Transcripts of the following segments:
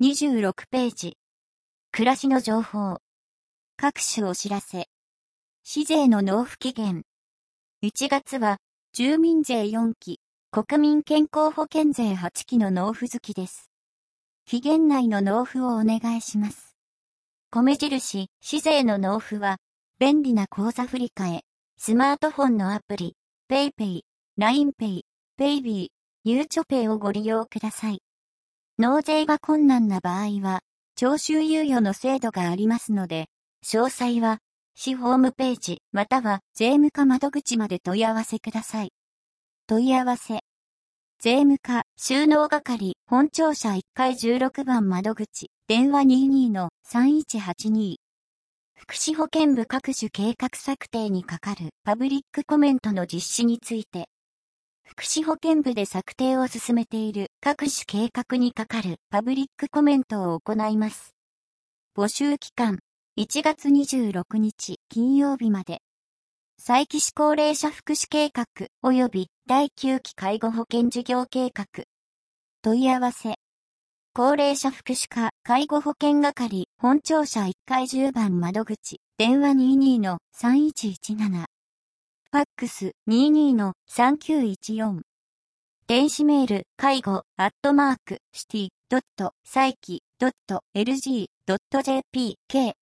26ページ。暮らしの情報。各種お知らせ。市税の納付期限。1月は、住民税4期、国民健康保険税8期の納付月です。期限内の納付をお願いします。米印、市税の納付は、便利な口座振替、スマートフォンのアプリ、PayPay、LINEPay、PayB、ゆうちょペイをご利用ください。納税が困難な場合は、徴収猶予の制度がありますので、詳細は、市ホームページまたは税務課窓口まで問い合わせください。問い合わせ。税務課収納係本庁舎1階16番窓口電話 22-3182。福祉保健部各種計画策定に係るパブリックコメントの実施について。福祉保健部で策定を進めている各種計画に係るパブリックコメントを行います。募集期間、1月26日金曜日まで。佐伯市高齢者福祉計画及び第9期介護保険事業計画。問い合わせ。高齢者福祉課介護保険係本庁舎1階10番窓口電話 22-3117。ファックス 22-3914。電子メール、介護@city.saiki.lg.jp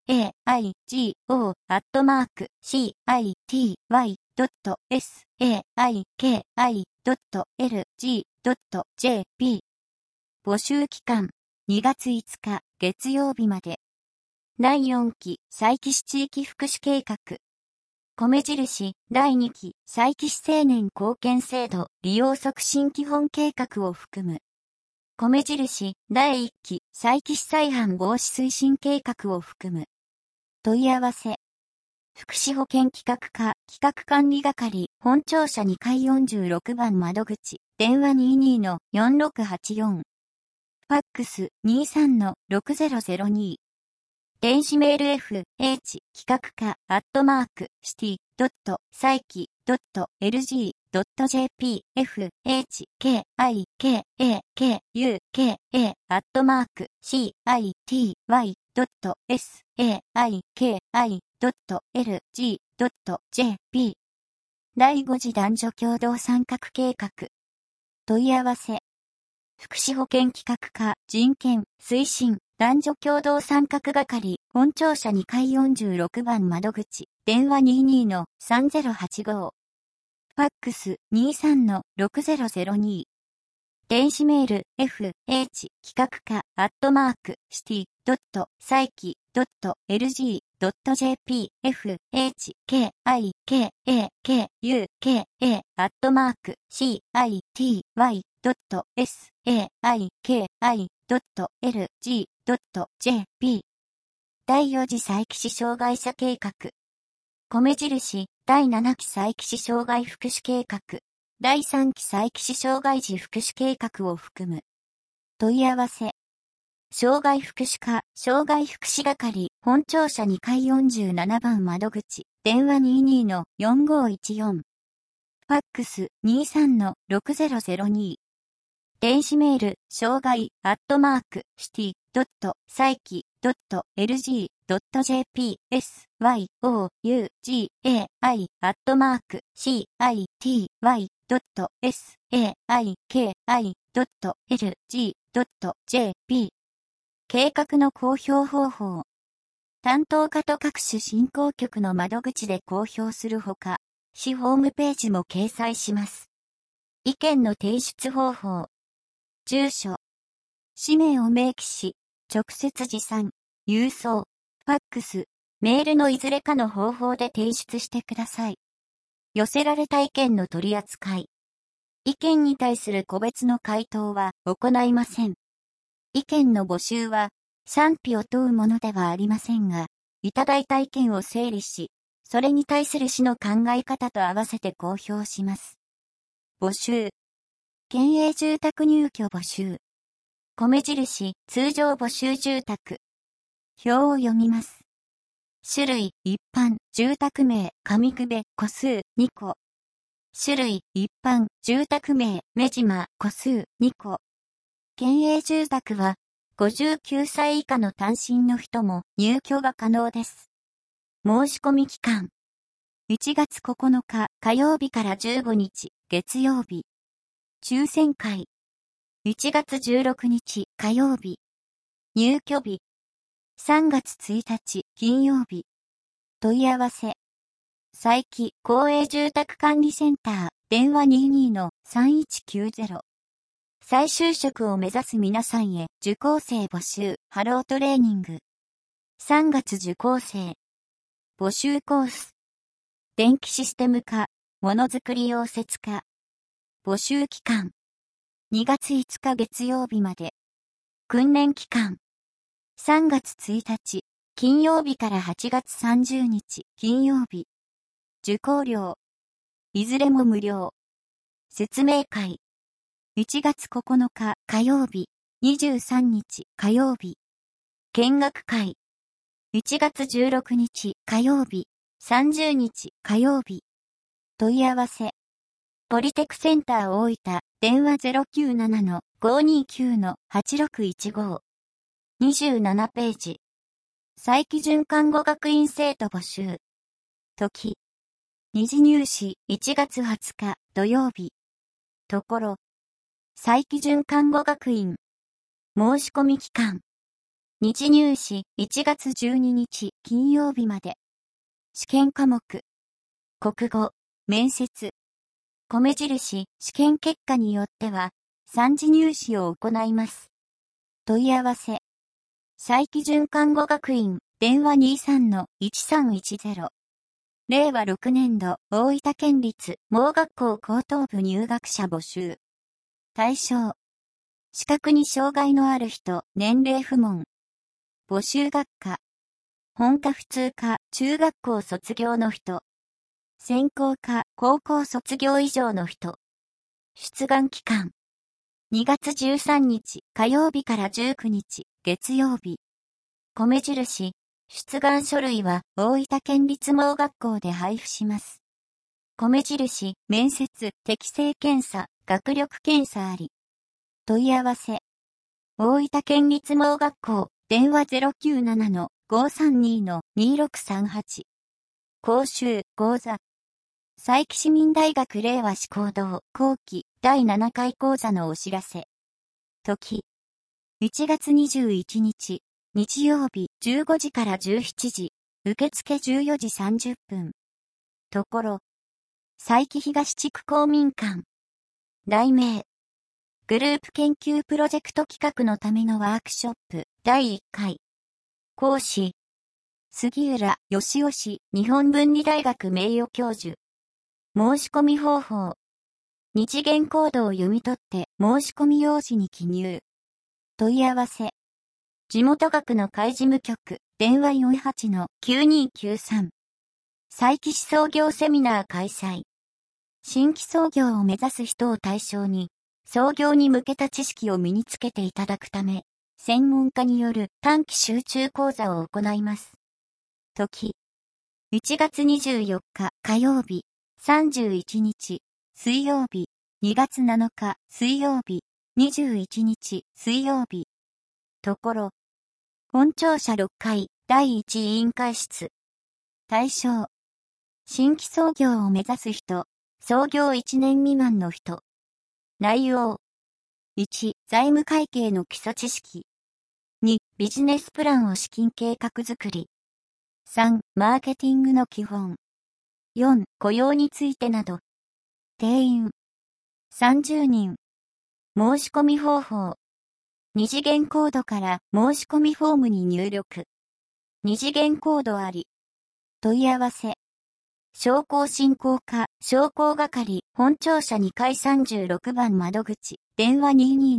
kaigo.saiki.lg.jp 募集期間、2月5日月曜日まで。第4期佐伯市地域福祉計画。米印第2期佐伯市青年貢献制度利用促進基本計画を含む。米印第1期佐伯市再犯防止推進計画を含む。問い合わせ。福祉保健企画課企画管理係本庁舎2階46番窓口電話 22-4684。ファックス 23-6002。電子メール FH 企画課@city.saiki.lg.jp FHKAKU.city.saiki.lg.jp 第5次男女共同参画計画。問い合わせ。福祉保健企画課人権推進男女共同参画係本庁舎2階46番窓口電話 22-3085。ファックス 23-6002。電子メール FH 企画課@city.saiki.lg.jp FHKAKU.city.saiki.lg.jp 第4次佐伯市障害者計画。米印第7期佐伯市障害福祉計画。第3期佐伯市障害児福祉計画を含む。問い合わせ。障害福祉課障害福祉係本庁舎2階47番窓口電話 22-4514。ファックス 23-6002。電子メール障害@city.saiki.lg.jp syougai.city.saiki.lg.jp 計画の公表方法。担当課と各種振興局の窓口で公表するほか、市ホームページも掲載します。意見の提出方法。住所。氏名を明記し、直接持参、郵送、ファックス、メールのいずれかの方法で提出してください。寄せられた意見の取り扱い。意見に対する個別の回答は行いません。意見の募集は賛否を問うものではありませんが、いただいた意見を整理し、それに対する市の考え方と合わせて公表します。募集。県営住宅入居募集。米印通常募集住宅。表を読みます。種類一般住宅名上久部戸数2個。種類一般住宅名目島戸数2個。県営住宅は 59歳以下の単身の人も入居が可能です。申し込み期間。1月9日火曜日から15日月曜日。抽選会。1月16日火曜日。入居日。3月1日金曜日。問い合わせ。佐伯公営住宅管理センター電話 22-3190。再就職を目指す皆さんへ受講生募集ハロートレーニング。3月受講生。募集コース。電気システム科、ものづくり溶接科。募集期間。2月5日月曜日まで。訓練期間。3月1日、金曜日から8月30日、金曜日。受講料。いずれも無料。説明会。1月9日火曜日、23日火曜日。見学会。1月16日火曜日、30日火曜日。問い合わせ。ポリテクセンター大分、電話 097-529-8615。27ページ。佐伯准看護学院生徒募集。時。二次入試1月20日土曜日。ところ。佐伯准看護学院。申し込み期間。二次入試1月12日金曜日まで。試験科目。国語、面接。米印、試験結果によっては、三次入試を行います。問い合わせ。佐伯准看護学院、電話 23-1310。令和6年度、大分県立盲学校高等部入学者募集。対象。視覚に障害のある人、年齢不問。募集学科。本科普通科、中学校卒業の人。専攻科、高校卒業以上の人。出願期間。2月13日火曜日から19日月曜日。米印、出願書類は大分県立盲学校で配布します。米印、面接、適性検査、学力検査あり。問い合わせ。大分県立盲学校、電話 097-532-2638。講習、講座。佐伯市民大学令和史講堂後期第7回講座のお知らせ。時。1月21日、日曜日15時から17時、受付14時30分。ところ。佐伯東地区公民館。題名。グループ研究プロジェクト企画のためのワークショップ第1回。講師。杉浦義雄氏日本文理大学名誉教授。申し込み方法。二次元コードを読み取って申し込み用紙に記入。問い合わせ。地元学の会事務局、電話 48-9293。佐伯市創業セミナー開催。新規創業を目指す人を対象に、創業に向けた知識を身につけていただくため、専門家による短期集中講座を行います。時。1月24日火曜日。31日、水曜日、2月7日、水曜日、21日、水曜日。ところ。本庁舎6階、第1委員会室。対象。新規創業を目指す人、創業1年未満の人。内容。1、財務会計の基礎知識。2、ビジネスプランを資金計画作り。3、マーケティングの基本。4、雇用についてなど。定員。30人。申し込み方法。二次元コードから申し込みフォームに入力。二次元コードあり。問い合わせ。商工振興課、商工係、本庁舎2階36番窓口、電話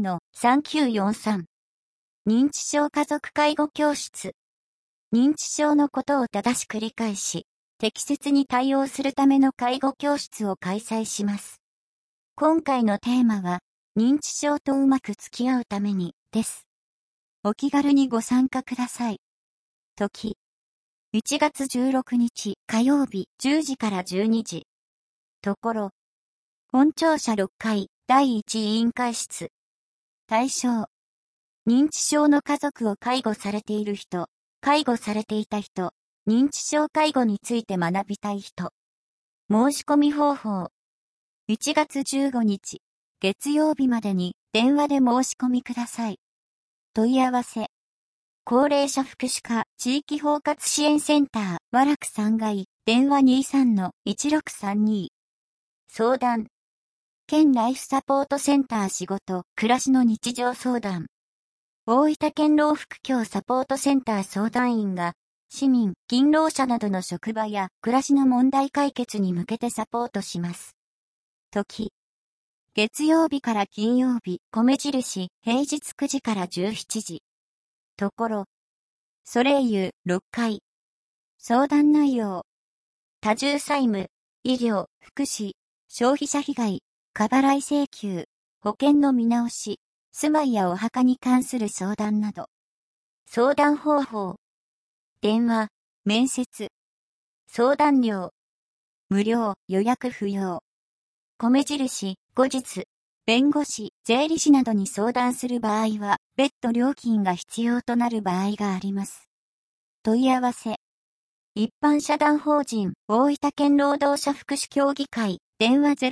22-3943。認知症家族介護教室。認知症のことを正しく理解し、適切に対応するための介護教室を開催します。今回のテーマは、認知症とうまく付き合うために、です。お気軽にご参加ください。時。1月16日火曜日10時から12時。ところ。本庁舎6階第1委員会室。対象。 認知症の家族を介護されている人、介護されていた人、認知症介護について学びたい人。申し込み方法。1月15日、月曜日までに電話で申し込みください。問い合わせ。高齢者福祉課地域包括支援センター、和楽3階、電話 23-1632。相談。県ライフサポートセンター仕事、暮らしの日常相談。大分県老福協サポートセンター相談員が、市民、勤労者などの職場や暮らしの問題解決に向けてサポートします。時。月曜日から金曜日、米印、平日9時から17時。ところ。ソレイユ、6階。相談内容。多重債務、医療、福祉、消費者被害、過払い請求、保険の見直し、住まいやお墓に関する相談など。相談方法。電話、面接。相談料。無料、予約不要。米印、後日。弁護士、税理士などに相談する場合は、別途料金が必要となる場合があります。問い合わせ。一般社団法人、大分県労働者福祉協議会、電話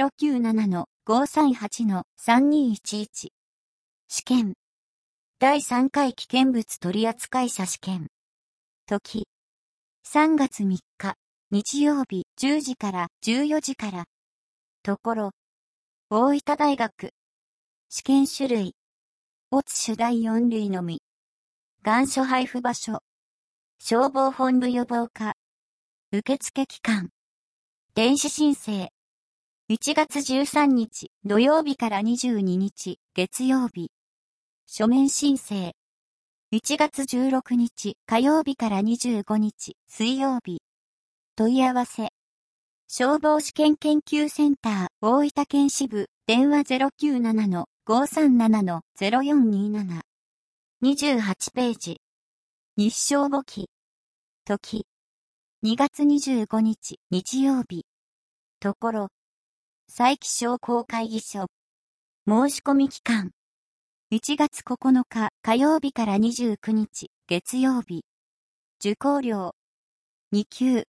097-538-3211。試験。第3回危険物取扱者試験。時。3月3日、日曜日10時から14時から。ところ。大分大学。試験種類。オツ種第4類のみ。願書配布場所。消防本部予防課。受付期間。電子申請。1月13日土曜日から22日月曜日。書面申請。1月16日火曜日から25日水曜日。問い合わせ。消防試験研究センター大分県支部電話 097-537-0427。28ページ。日照簿記。時。2月25日日曜日。ところ。佐伯商工会議所。申し込み期間。1月9日火曜日から29日月曜日。受講料。2級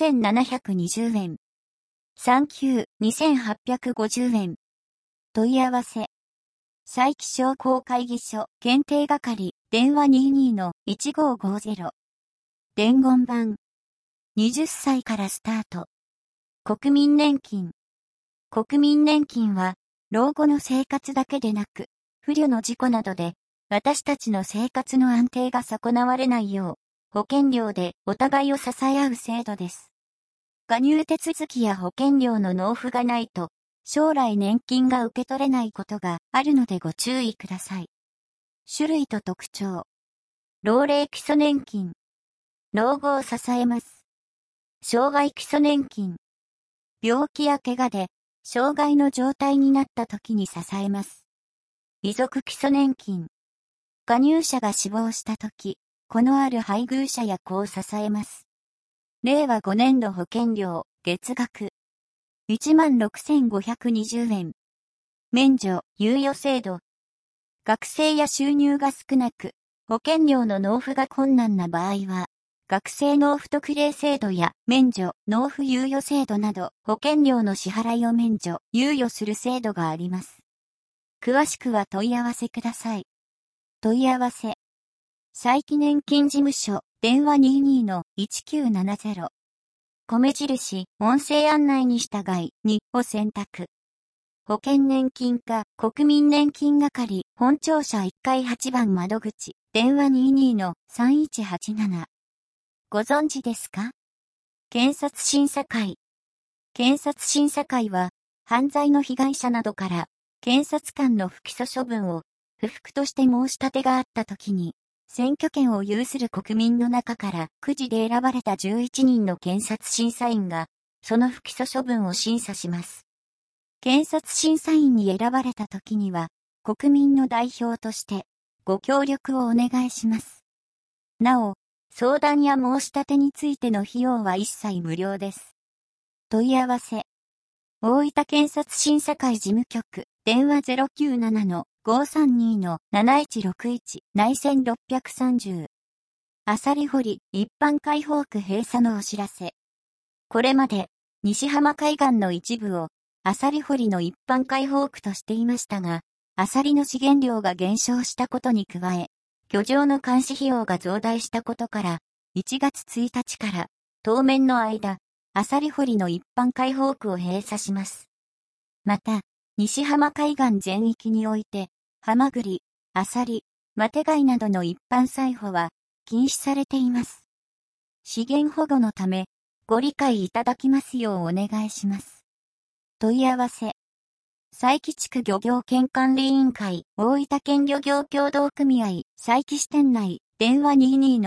4720円。3級2850円。問い合わせ。佐伯商工会議所検定係電話 22-1550。伝言板。20歳からスタート。国民年金。国民年金は、老後の生活だけでなく、不慮の事故などで、私たちの生活の安定が損なわれないよう、保険料でお互いを支え合う制度です。加入手続きや保険料の納付がないと、将来年金が受け取れないことがあるのでご注意ください。種類と特徴。老齢基礎年金。老後を支えます。障害基礎年金。病気や怪我で、障害の状態になった時に支えます。遺族基礎年金。加入者が死亡した時、子のある配偶者や子を支えます。令和5年度保険料、月額。16,520円。免除、猶予制度。学生や収入が少なく、保険料の納付が困難な場合は、学生納付特例制度や免除、納付猶予制度など保険料の支払いを免除、猶予する制度があります。詳しくは問い合わせください。問い合わせ。佐伯年金事務所、電話 22-1970。米印、音声案内に従い2を選択。保険年金課、国民年金係、本庁舎1階8番窓口、電話 22-3187。ご存知ですか？検察審査会。検察審査会は、犯罪の被害者などから、検察官の不起訴処分を、不服として申し立てがあったときに、選挙権を有する国民の中からくじで選ばれた11人の検察審査員が、その不起訴処分を審査します。検察審査員に選ばれたときには、国民の代表として、ご協力をお願いします。なお、相談や申し立てについての費用は一切無料です。問い合わせ。大分検察審査会事務局、電話 532-7161内線630。あさり堀一般開放区閉鎖のお知らせ。これまで、西浜海岸の一部を、あさり堀の一般開放区としていましたが、あさりの資源量が減少したことに加え、漁場の監視費用が増大したことから、1月1日から、当面の間、あさり堀の一般開放区を閉鎖します。また、西浜海岸全域において、ハマグリ、アサリ、マテ貝などの一般採捕は禁止されています。資源保護のため、ご理解いただきますようお願いします。問い合わせ。佐伯地区漁業権管理委員会、大分県漁業協同組合、佐伯支店内、電話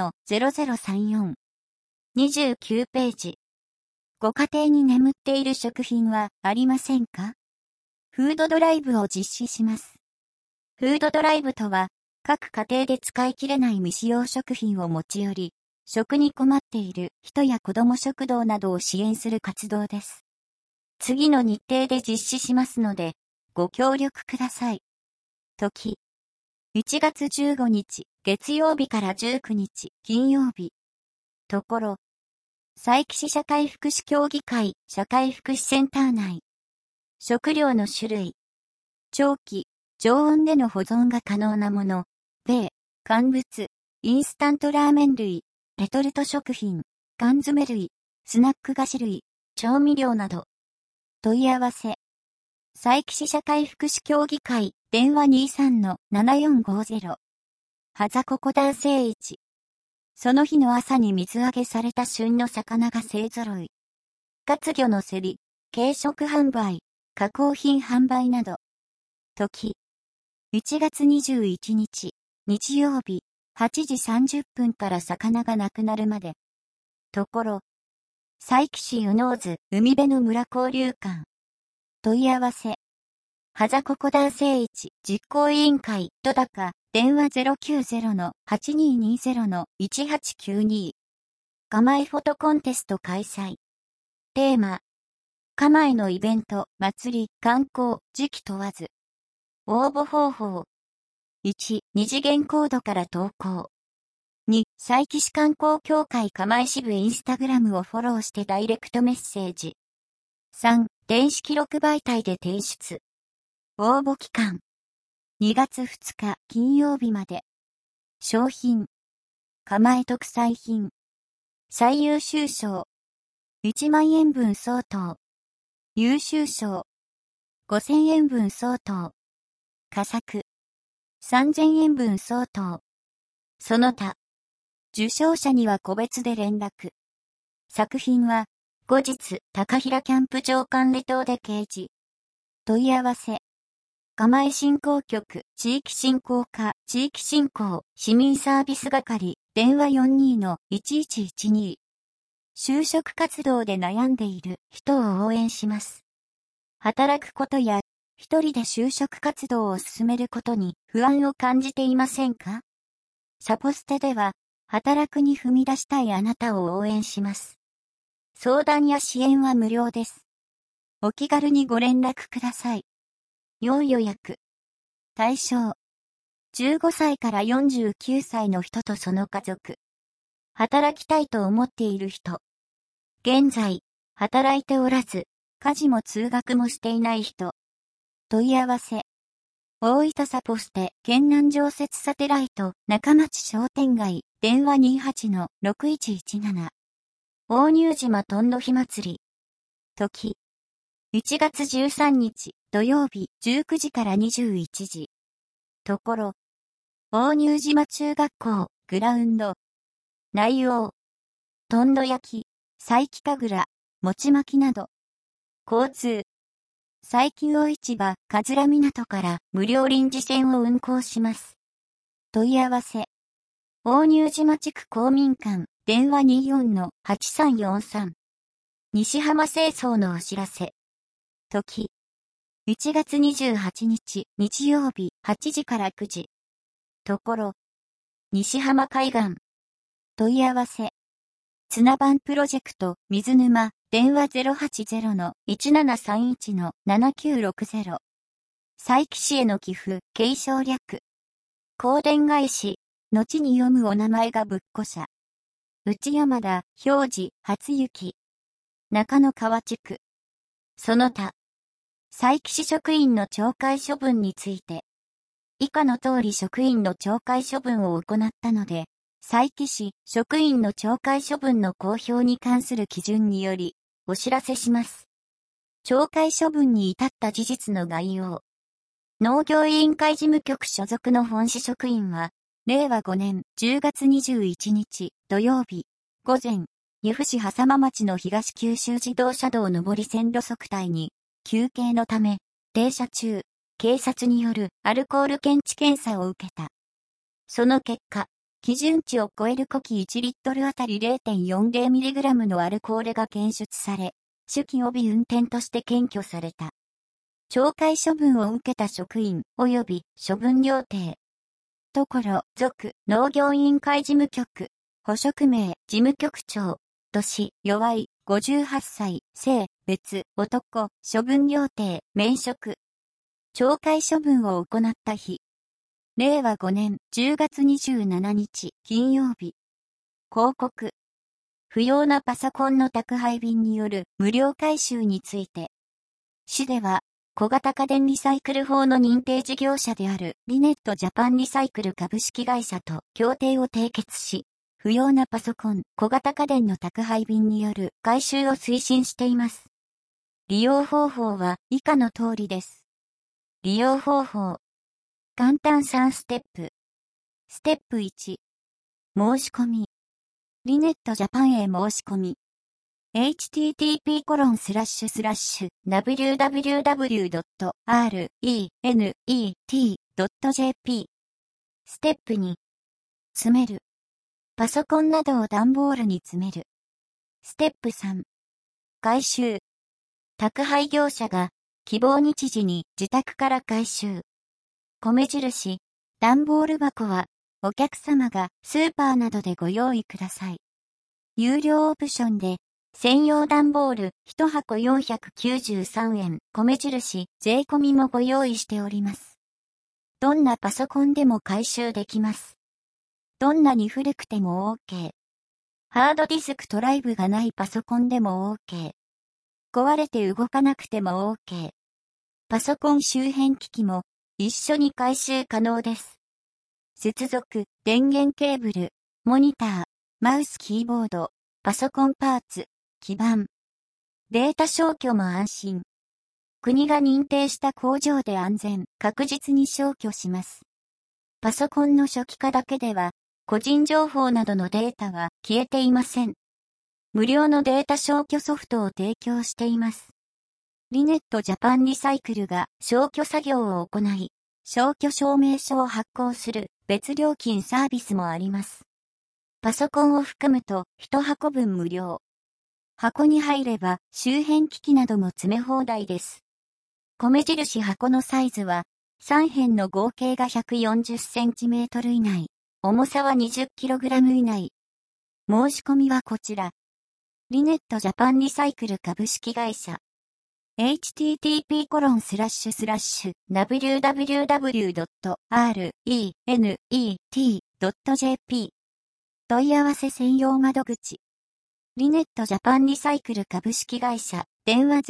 22-0034。29ページ。ご家庭に眠っている食品はありませんか？フードドライブを実施します。フードドライブとは、各家庭で使い切れない未使用食品を持ち寄り、食に困っている人や子ども食堂などを支援する活動です。次の日程で実施しますので、ご協力ください。時。1月15日、月曜日から19日、金曜日。ところ。佐伯市社会福祉協議会、社会福祉センター内。食料の種類。長期、常温での保存が可能なもの。米、乾物、インスタントラーメン類、レトルト食品、缶詰類、スナック菓子類、調味料など。問い合わせ。佐伯市社会福祉協議会、電話 23-7450。はざここ男性1。その日の朝に水揚げされた旬の魚が勢揃い。活魚の競り、軽食販売、加工品販売など。時。1月21日、日曜日、8時30分から魚がなくなるまで。ところ。佐伯市湯能津海辺の村交流館。問い合わせ。はざここ男性1実行委員会、戸高、電話 090-8220-1892。釜江フォトコンテスト開催。テーマ。釜江のイベント、祭り、観光、時期問わず。応募方法。1、二次元コードから投稿。2、佐伯市観光協会釜江支部インスタグラムをフォローしてダイレクトメッセージ。3、電子記録媒体で提出。応募期間。2月2日金曜日まで。賞品。釜江特産品。最優秀賞。1万円分相当。優秀賞。5000円分相当。佳作。3000円分相当。その他。受賞者には個別で連絡。作品は、後日、高平キャンプ場管理棟で掲示。問い合わせ。釜江振興局、地域振興課、地域振興、市民サービス係、電話 42-1112。就職活動で悩んでいる人を応援します。働くことや、一人で就職活動を進めることに不安を感じていませんか？サポステでは、働くに踏み出したいあなたを応援します。相談や支援は無料です。お気軽にご連絡ください。要予約。対象。15歳から49歳の人とその家族。働きたいと思っている人。現在、働いておらず、家事も通学もしていない人。問い合わせ。大分サポステ、県南常設サテライト、中町商店街、電話 28-6117。大乳島とんど火祭り。時。1月13日、土曜日、19時から21時。ところ。大乳島中学校、グラウンド。内容。とんど焼き、佐伯神楽、餅巻きなど。交通。佐伯魚市場、桂港から無料臨時線を運行します。問い合わせ。大乳島地区公民館、電話 24-8343。西浜清掃のお知らせ。時。1月28日、日曜日、8時から9時。ところ。西浜海岸。問い合わせ。綱番プロジェクト、水沼、電話 080-1731-7960。 佐伯市への寄付、継承略。香典返し、後に読むお名前がぶっこしゃ。内山田、表示、初雪。中野川地区。その他。佐伯市職員の懲戒処分について。以下の通り職員の懲戒処分を行ったので、佐伯市職員の懲戒処分の公表に関する基準により、お知らせします。懲戒処分に至った事実の概要。農業委員会事務局所属の本市職員は、令和5年10月21日土曜日、午前、由布市波佐間町の東九州自動車道上り線路側帯に、休憩のため、停車中、警察によるアルコール検知検査を受けた。その結果、基準値を超える呼気1リットルあたり 0.40mg のアルコールが検出され、酒気帯び運転として検挙された。懲戒処分を受けた職員及び処分料亭。ところ、属農業委員会事務局、補職名事務局長、年、弱い、58歳、性、別、男、処分料亭、免職。懲戒処分を行った日。令和5年10月27日金曜日。広告。不要なパソコンの宅配便による無料回収について。市では、小型家電リサイクル法の認定事業者であるリネットジャパンリサイクル株式会社と協定を締結し、不要なパソコン、小型家電の宅配便による回収を推進しています。利用方法は以下の通りです。利用方法。簡単3ステップ。ステップ1。申し込み。リネットジャパンへ申し込み。http://www.renet.jp。ステップ2。詰める。パソコンなどを段ボールに詰める。ステップ3。回収。宅配業者が希望日時に自宅から回収。米印、段ボール箱はお客様がスーパーなどでご用意ください。有料オプションで専用段ボール1箱493円、米印、税込みもご用意しております。どんなパソコンでも回収できます。どんなに古くても OK。ハードディスクドライブがないパソコンでも OK。壊れて動かなくても OK。パソコン周辺機器も一緒に回収可能です。接続、電源ケーブル、モニター、マウスキーボード、パソコンパーツ、基板。データ消去も安心。国が認定した工場で安全、確実に消去します。パソコンの初期化だけでは、個人情報などのデータは消えていません。無料のデータ消去ソフトを提供しています。リネットジャパンリサイクルが消去作業を行い、消去証明書を発行する別料金サービスもあります。パソコンを含むと1箱分無料。箱に入れば周辺機器なども詰め放題です。米印箱のサイズは3辺の合計が 140cm 以内。重さは 20kg 以内。申し込みはこちら。リネットジャパンリサイクル株式会社。http://www.renet.jp 問い合わせ専用窓口。リネットジャパンリサイクル株式会社。電話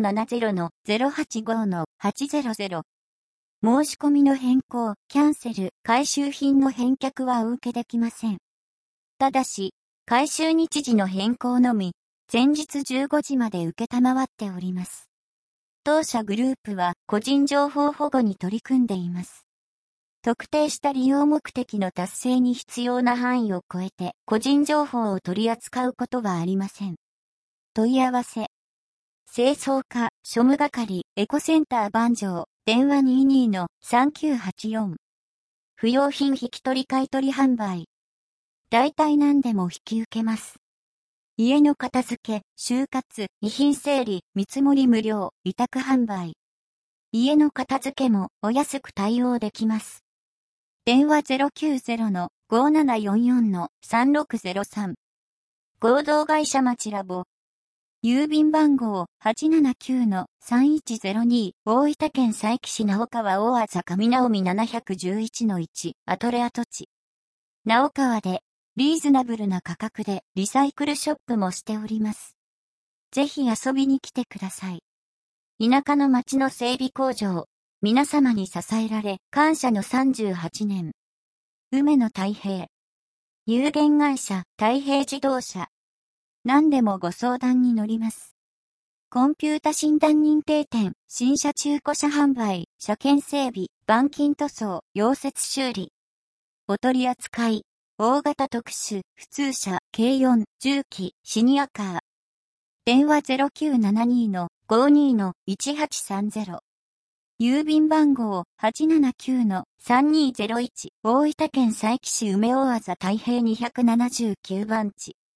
0570-085-800。申し込みの変更、キャンセル、回収品の返却はお受けできません。ただし、回収日時の変更のみ、前日15時まで受けたまわっております。当社グループは個人情報保護に取り組んでいます。特定した利用目的の達成に必要な範囲を超えて個人情報を取り扱うことはありません。問い合わせ。清掃課、庶務係、エコセンター番場、電話 22-3984。不用品引き取り買取販売。大体何でも引き受けます。家の片付け、終活、遺品整理、見積もり無料、委託販売。家の片付けもお安く対応できます。電話 090-5744-3603。合同会社町ラボ。 郵便番号 879-3102 大分県佐伯市直川大字上直見 711-1 アトレ跡地。直川でリーズナブルな価格でリサイクルショップもしております。ぜひ遊びに来てください。田舎の町の整備工場、皆様に支えられ感謝の38年。梅野太平。有限会社太平自動車。何でもご相談に乗ります。コンピュータ診断認定店、新車中古車販売、車検整備、板金塗装、溶接修理。お取り扱い、大型特殊、普通車、軽4、重機、シニアカー。電話 0972-52-1830。郵便番号 879-3201 大分県佐伯市梅大字太平279番地。